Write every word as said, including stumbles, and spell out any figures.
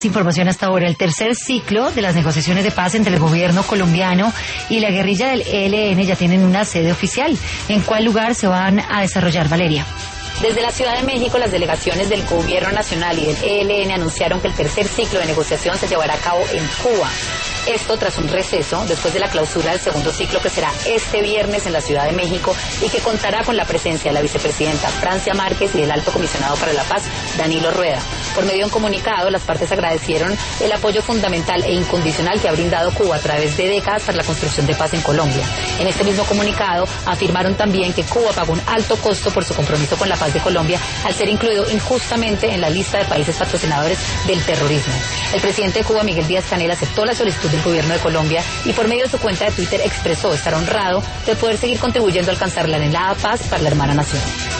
Información hasta ahora. El tercer ciclo de las negociaciones de paz entre el gobierno colombiano y la guerrilla del E L N ya tienen una sede oficial. ¿En cuál lugar se van a desarrollar, Valeria? Desde la Ciudad de México, las delegaciones del Gobierno Nacional y del E L N anunciaron que el tercer ciclo de negociación se llevará a cabo en Cuba. Esto tras un receso después de la clausura del segundo ciclo, que será este viernes en la Ciudad de México y que contará con la presencia de la vicepresidenta Francia Márquez y del alto comisionado para la paz, Danilo Rueda. Por medio de un comunicado, las partes agradecieron el apoyo fundamental e incondicional que ha brindado Cuba a través de décadas para la construcción de paz en Colombia. En este mismo comunicado afirmaron también que Cuba pagó un alto costo por su compromiso con la paz de Colombia al ser incluido injustamente en la lista de países patrocinadores del terrorismo. El presidente de Cuba, Miguel Díaz-Canel, aceptó la solicitud del gobierno de Colombia y por medio de su cuenta de Twitter expresó estar honrado de poder seguir contribuyendo a alcanzar la anhelada paz para la hermana nación.